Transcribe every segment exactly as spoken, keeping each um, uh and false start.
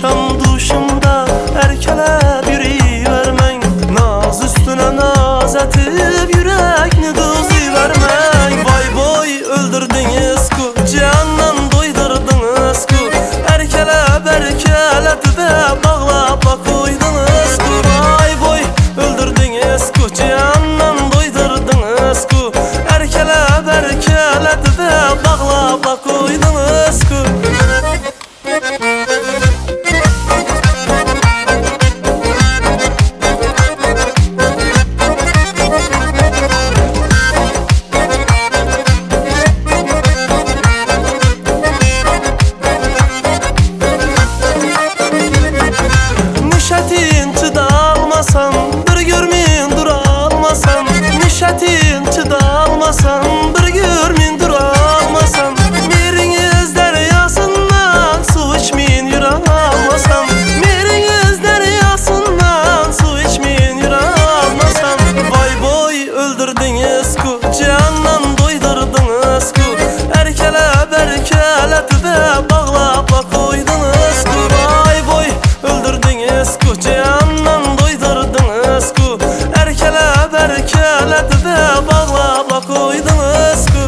akşam duşumda erkelep yürüyivermen, naz üstüne naz etip yürekni dızıvermen. Vay boy öldürdünüz ku, candan doydurdunuz ku, erkelep erkeletip de bağlapa koydunuz ku. Vay boy öldürdünüz ku, candan doydurdunuz ku, erkelep erkeletip de bağlapa koydunuz ku. Nişatin çıda almasan, bir görmeyin dura almasan. Nişatin çıda almasan, bir görmeyin dura almasan. Meriniz deryasından su içmeyin yüre almasan. Meriniz deryasından su içmeyin yüre almasan. Vay boy öldürdünüz ku, candan doydurdunuz ku, erkelep erkeletip de bağlapa koydunuz ku. Vay boy öldürdünüz ku, candan doydurdunuz ku, erkelep erkeletip de bağlapa koydunuz ku.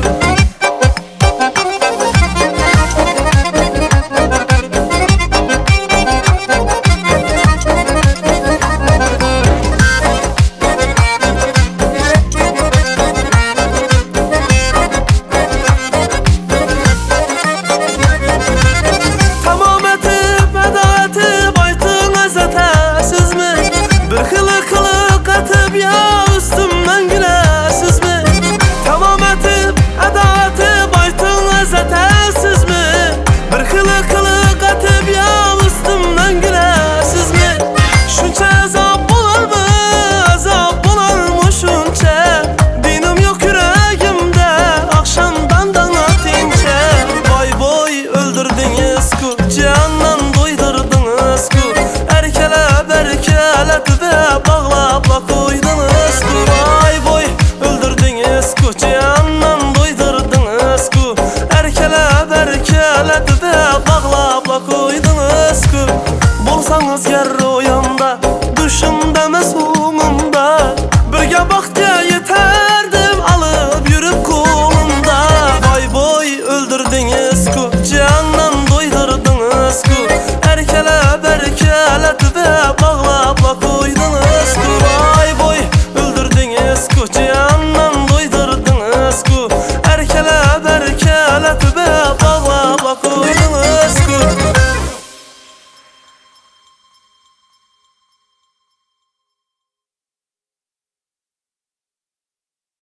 Tamam etip eda etip aytınız etesiz mi? Bir kılık kılık etip ya üstümden gülesiz mi? Tamam etip eda etip aytınız etesiz mi? Bir kılık kılık etip ya üstümden gülesiz mi? Şunça azap bularmı, azap bularmı şunça? Dinim yok yüreğimde, akşamdan danatince. Vay boy öldürdünüz ku, candan doydurdunuz ku, erkelep erkeletip de bağlapa koydunuz ku. Vay boy öldürdünüz ku, candan doydurdunuz ku, erkelep erkeletip de bağlapa koydunuz ku. Bolsanız yer o yanda, düşümde mesumumda, birge baktım